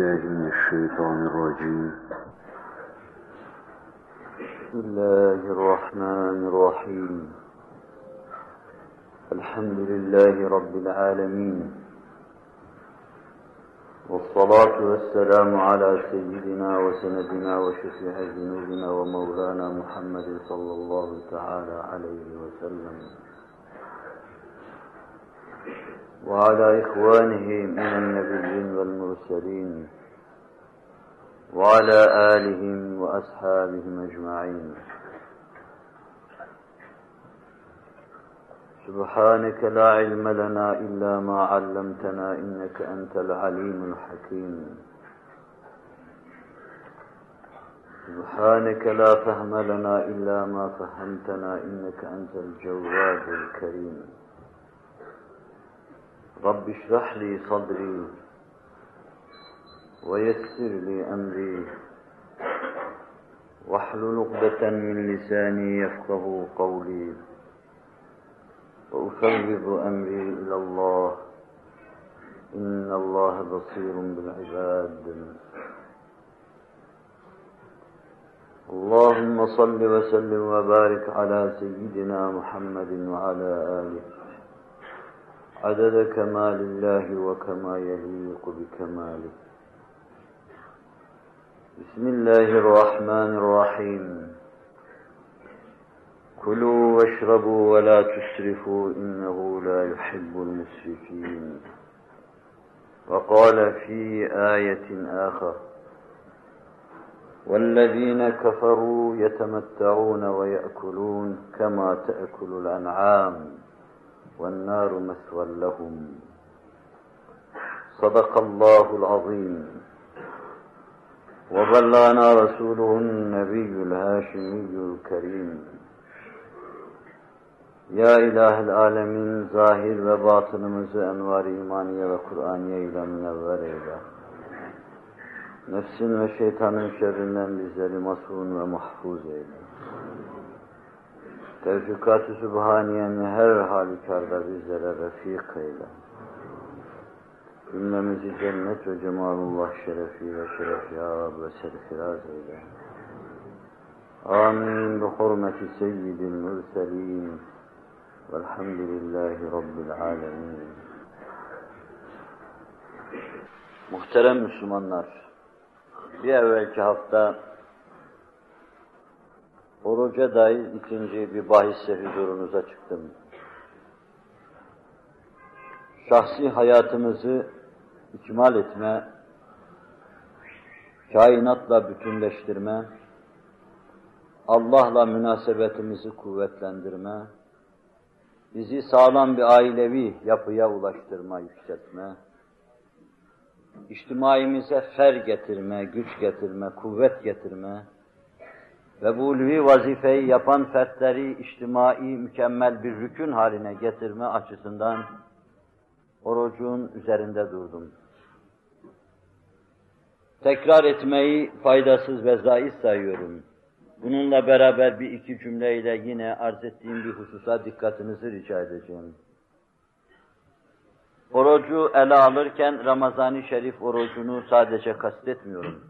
بالله من الشيطان الرجيم بسم الله الرحمن الرحيم الحمد لله رب العالمين والصلاة والسلام على سيدنا وسندنا وشفيع ذنوبنا ومولانا محمد صلى الله تعالى عليه وسلم وعلى إخوانه من النبيين والمرسلين وعلى آلهم وأصحابهم أجمعين سبحانك لا علم لنا إلا ما علمتنا إنك أنت العليم الحكيم سبحانك لا فهم لنا إلا ما فهمتنا إنك أنت الجواد الكريم رب اشرح لي صدري ويسر لي أمري واحلل عقدة من لساني يفقه قولي وأفوض أمري إلى الله إن الله بصير بالعباد اللهم صل وسلم وبارك على سيدنا محمد وعلى آله عدد كمال الله وكما يليق بكماله بسم الله الرحمن الرحيم كلوا واشربوا ولا تسرفوا إنه لا يحب المسرفين وقال في آية آخر والذين كفروا يتمتعون ويأكلون كما تأكل الأنعام والنار مثوى لهم صدق الله العظيم وبلغنا رسوله النبي الهاشمي الكريم Ya İlahi Alemin, zahir ve batınımızı envar-ı imaniye ve Kur'aniye ile münevver eyle. Nefsin ve şeytanın şerrinden bizleri masum ve mahfuz eyle. Tevfikat-ı Sübhaniye'ni her halükarda bizlere refik eyle. Cümlemizi cennet ve cemalullah şerefiyle şeref ya Rab ve serfiraz eyle. Amin. Bi hurmeti seyyidil mürselin. Velhamdülillahi Rabbil alemin. Muhterem Müslümanlar, bir evvelki hafta oruca dair ikinci bir bahisle huzurunuza çıktım. Şahsi hayatımızı ikmal etme, kainatla bütünleştirme, Allah'la münasebetimizi kuvvetlendirme, bizi sağlam bir ailevi yapıya ulaştırma, yükseltme, içtimaimize fer getirme, güç getirme, kuvvet getirme ve bu ulvi vazifeyi yapan fertleri içtimai mükemmel bir rükün haline getirme açısından orucun üzerinde durdum. Tekrar etmeyi faydasız ve zayıf sayıyorum. Bununla beraber bir iki cümleyle yine arz ettiğim bir hususa dikkatinizi rica edeceğim. Orucu ele alırken Ramazan-ı Şerif orucunu sadece kastetmiyorum.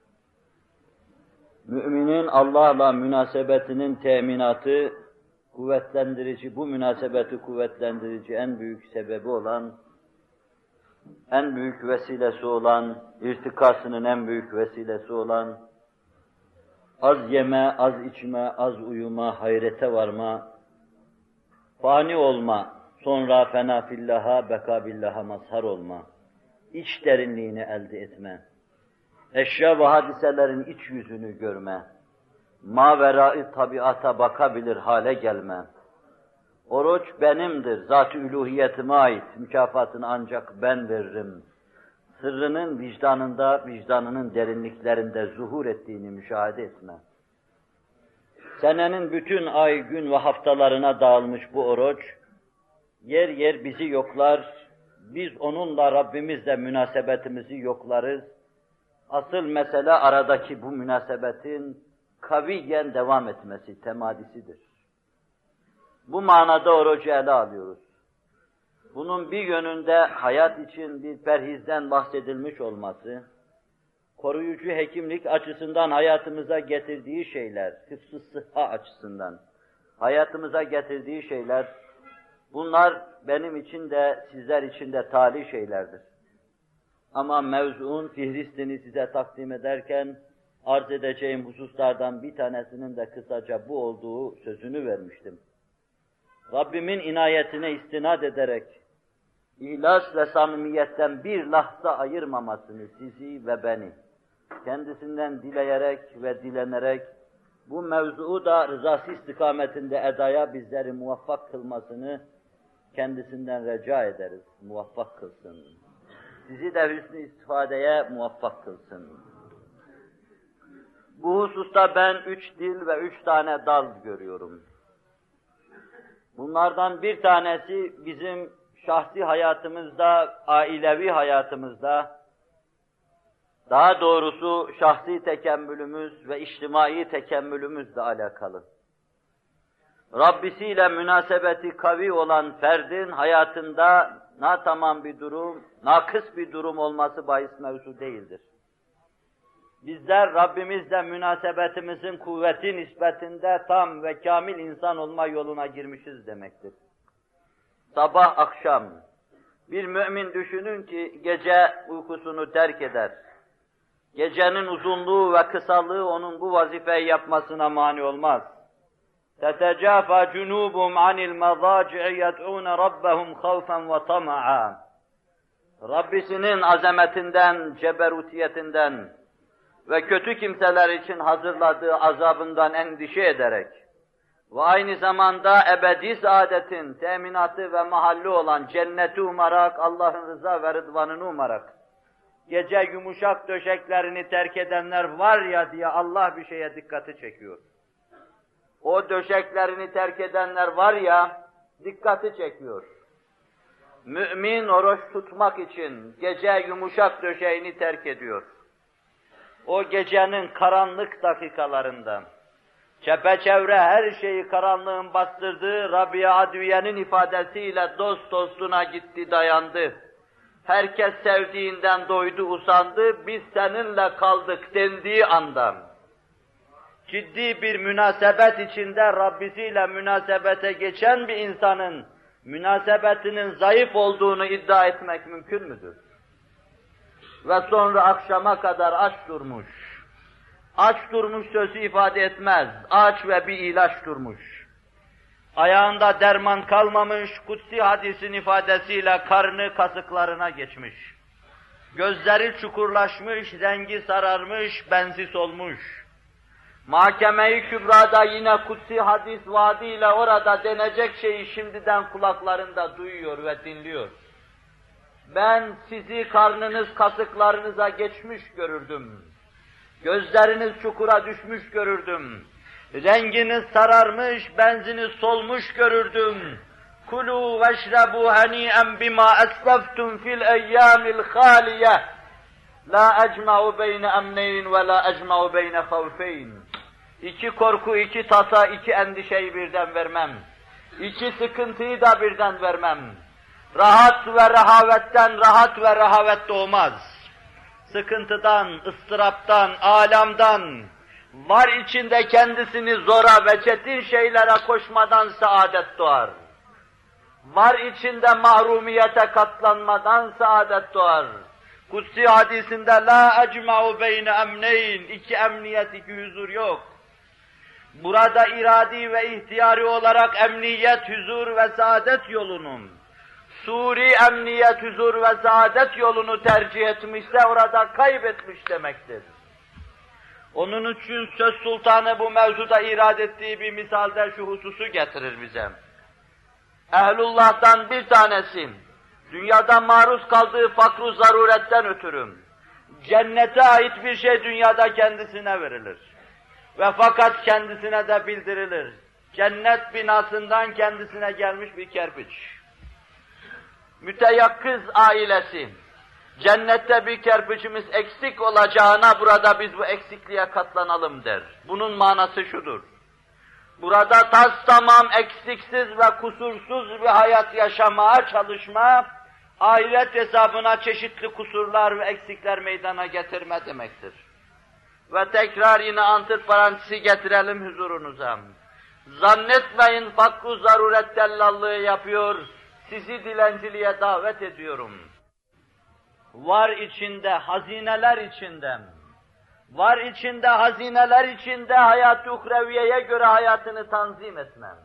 Müminin Allah'la münasebetinin teminatı, kuvvetlendirici, bu münasebeti kuvvetlendirici en büyük sebebi olan, en büyük vesilesi olan, irtikasının en büyük vesilesi olan, az yeme, az içme, az uyuma, hayrete varma, fani olma, sonra fena fillaha, beka billaha mazhar olma, iç derinliğini elde etme, eşya ve hadiselerin iç yüzünü görme, mavera-i tabiata bakabilir hale gelme. Oruç benimdir, zat-ı üluhiyetime ait, mükafatını ancak ben veririm. Sırrının vicdanında, vicdanının derinliklerinde zuhur ettiğini müşahede etme. Senenin bütün ay, gün ve haftalarına dağılmış bu oruç, yer yer bizi yoklar, biz onunla Rabbimizle münasebetimizi yoklarız. Asıl mesele aradaki bu münasebetin kaviyen devam etmesi, temadisidir. Bu manada orucu ele alıyoruz. Bunun bir yönünde hayat için bir perhizden bahsedilmiş olması, koruyucu hekimlik açısından hayatımıza getirdiği şeyler, hıfz-ı sıhha açısından hayatımıza getirdiği şeyler, bunlar benim için de sizler için de talih şeylerdir. Ama mevzuun fihristini size takdim ederken arz edeceğim hususlardan bir tanesinin de kısaca bu olduğu sözünü vermiştim. Rabbimin inayetine istinad ederek ihlas ve samimiyetten bir lahza ayırmamasını sizi ve beni kendisinden dileyerek ve dilenerek bu mevzuu da rızası istikametinde edaya bizleri muvaffak kılmasını kendisinden rica ederiz. Muvaffak kılsın. Sizi de hüsnü istifadeye muvaffak kılsın. Bu hususta ben 3 dil ve 3 tane dal görüyorum. Bunlardan bir tanesi bizim şahsi hayatımızda, ailevi hayatımızda, daha doğrusu şahsi tekemmülümüz ve içtimai tekemmülümüzle alakalı. Rabbisiyle münasebeti kavi olan ferdin hayatında natamam bir durum, nakıs bir durum olması bahis mevzu değildir. Bizler Rabbimizle münasebetimizin kuvveti nispetinde tam ve kamil insan olma yoluna girmişiz demektir. Sabah akşam bir mümin düşünün ki gece uykusunu terk eder. Gecenin uzunluğu ve kısalığı onun bu vazifeyi yapmasına mani olmaz. تَتَجَافَى جُنُوبُهُمْ عَنِ الْمَضَاجِعِ يَدْعُونَ رَبَّهُمْ خَوْفًا وَطَمَعًا Rabbisinin azametinden, ceberutiyetinden ve kötü kimseler için hazırladığı azabından endişe ederek ve aynı zamanda ebedi saadetin teminatı ve mahalli olan cenneti umarak, Allah'ın rıza ve rıdvanını umarak, gece yumuşak döşeklerini terk edenler var ya diye Allah bir şeye dikkati çekiyor. O döşeklerini terk edenler var ya, dikkati çekiyor. Mümin oruç tutmak için gece yumuşak döşeğini terk ediyor. O gecenin karanlık dakikalarında, çepeçevre her şeyi karanlığın bastırdığı Rabia Adviye'nin ifadesiyle dost dostuna gitti dayandı. Herkes sevdiğinden doydu usandı, biz seninle kaldık dendiği anda, ciddi bir münasebet içinde Rabbisiyle münasebete geçen bir insanın münasebetinin zayıf olduğunu iddia etmek mümkün müdür? Ve sonra akşama kadar aç durmuş. Aç durmuş sözü ifade etmez. Aç ve bir ilaç durmuş. Ayağında derman kalmamış, kutsi hadisin ifadesiyle karnı kasıklarına geçmiş. Gözleri çukurlaşmış, rengi sararmış, benzi solmuş. Mahkeme-i Kübra'da yine kutsi hadis vaadiyle orada denecek şeyi şimdiden kulaklarında duyuyor ve dinliyor. Ben sizi karnınız kasıklarınıza geçmiş görürdüm. Gözleriniz çukura düşmüş görürdüm. Renginiz sararmış, benziniz solmuş görürdüm. Kulu veşrebu hani'en bima esreftum fil eyyamil haliye. La ecma'u beyne emneyn ve la ecma'u beyne havfeyn. İki korku, iki tasa, iki endişeyi birden vermem. İki sıkıntıyı da birden vermem. Rahat ve rehavetten rahat ve rehavet doğmaz. Sıkıntıdan, ıstıraptan, alamdan, var içinde kendisini zora ve çetin şeylere koşmadan saadet doğar. Var içinde mahrumiyete katlanmadan saadet doğar. Kutsi hadisinde la ecma'u beyne emneyn, iki emniyet, iki huzur yok. Burada iradi ve ihtiyari olarak emniyet, huzur ve saadet yolunun, suri emniyet, huzur ve saadet yolunu tercih etmişse orada kaybetmiş demektir. Onun için söz sultanı bu mevzuda irad ettiği bir misalde şu hususu getirir bize. Ehlullah'tan bir tanesi, dünyada maruz kaldığı fakru zaruretten ötürü, cennete ait bir şey dünyada kendisine verilir. Ve fakat kendisine de bildirilir. Cennet binasından kendisine gelmiş bir kerpiç. Müteyakkız ailesi, cennette bir kerpiçimiz eksik olacağına burada biz bu eksikliğe katlanalım der. Bunun manası şudur. Burada tas tamam eksiksiz ve kusursuz bir hayat yaşamaya çalışma, ahiret hesabına çeşitli kusurlar ve eksikler meydana getirme demektir. Ve tekrar yine antiparantezi getirelim huzurunuza. Zannetmeyin fakru zaruret dellallığı yapıyor, sizi dilenciliğe davet ediyorum. Var içinde, hazineler içinde, var içinde, hazineler içinde hayat-ı uhreviyeye göre hayatını tanzim etmem.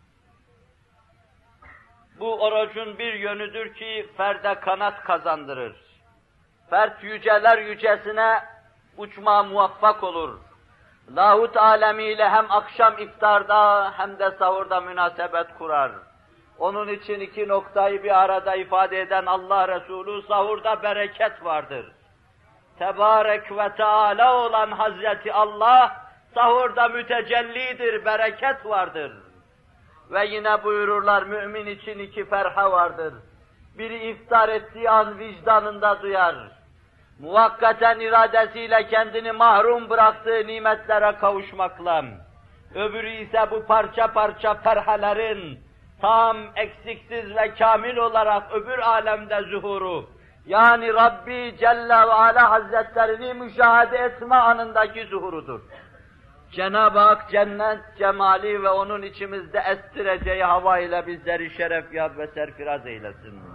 Bu orucun bir yönüdür ki ferde kanat kazandırır. Fert yüceler yücesine uçmaya muvaffak olur. Lahut alemiyle hem akşam iftarda hem de sahurda münasebet kurar. Onun için iki noktayı bir arada ifade eden Allah Resulü, sahurda bereket vardır. Tebarek ve Teala olan Hazreti Allah, sahurda mütecellidir, bereket vardır. Ve yine buyururlar, mümin için iki ferha vardır. Biri iftar ettiği an vicdanında duyar. Muvakkaten iradesiyle kendini mahrum bıraktığı nimetlere kavuşmakla. Öbürü ise bu parça parça ferhelerin tam, eksiksiz ve kamil olarak öbür alemde zuhuru, yani Rabbi Celle ve Ala Hazretlerini müşahede etme anındaki zuhurudur. Cenab-ı Hak cennet cemali ve onun içimizde estireceği hava ile bizleri şeref yap ve serfiraz eylesin.